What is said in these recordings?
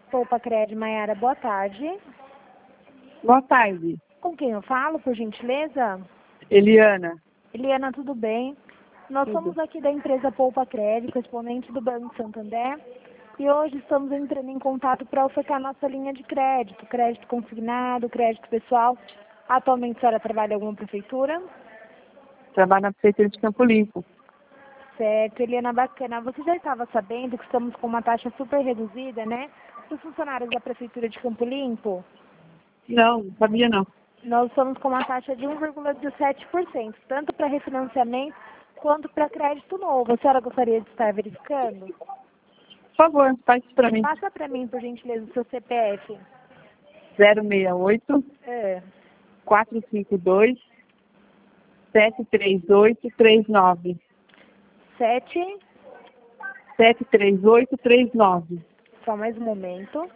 Poupa Cred, Maiara, boa tarde. Boa tarde. Com quem eu falo, por gentileza? Eliana. Eliana, tudo bem? Nós somos aqui da empresa Poupa Cred, correspondente do Banco Santander, e hoje estamos entrando em contato para ofertar nossa linha de crédito consignado, crédito pessoal. Atualmente a senhora trabalha em alguma prefeitura? Trabalho na Prefeitura de Campo Limpo. Certo, Eliana, bacana. Você já estava sabendo que estamos com uma taxa super reduzida, né? Para os funcionários da Prefeitura de Campo Limpo? Não sabia não. Nós estamos com uma taxa de 1,17%, tanto para refinanciamento quanto para crédito novo. A senhora gostaria de estar verificando? Por favor, faz isso para mim. Passa para mim, por gentileza, o seu CPF. 068 452 73839. 73839. Só mais um momento.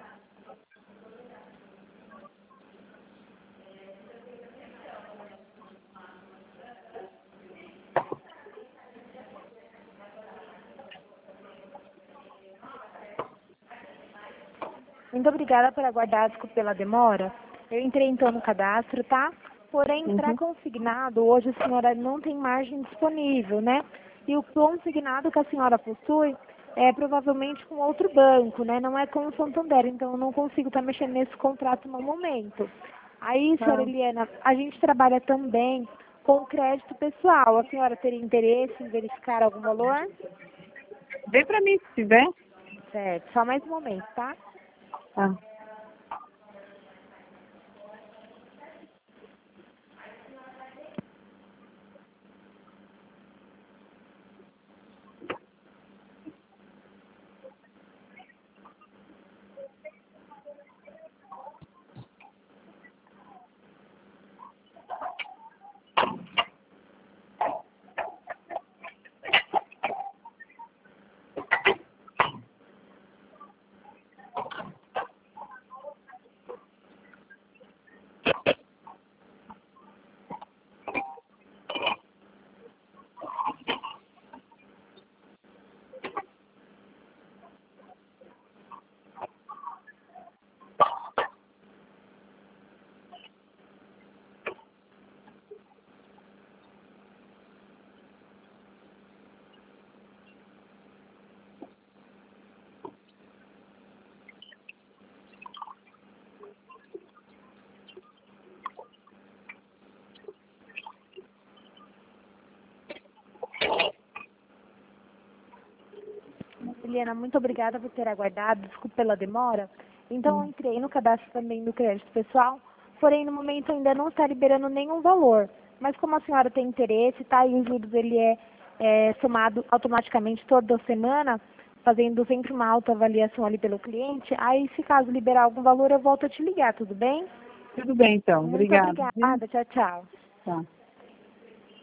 Muito obrigada por aguardar, desculpe pela demora. Eu entrei então no cadastro, tá? Porém, para consignado, hoje a senhora não tem margem disponível, né? E o consignado que a senhora possui é provavelmente com outro banco, né? Não é com o Santander, então eu não consigo estar mexendo nesse contrato no momento. Aí, senhora Eliana, a gente trabalha também com crédito pessoal. A senhora teria interesse em verificar algum valor? Vê para mim se tiver. Certo, só mais um momento, tá? Tá. Eliana, muito obrigada por ter aguardado, desculpe pela demora. Então, eu entrei no cadastro também do crédito pessoal, porém, no momento ainda não está liberando nenhum valor. Mas como a senhora tem interesse, tá? E os juros ele é somado automaticamente toda semana, fazendo sempre uma autoavaliação ali pelo cliente. Aí, se caso liberar algum valor, eu volto a te ligar, tudo bem? Tudo bem então. Muito Obrigada. obrigada. Tchau, tchau. Tá.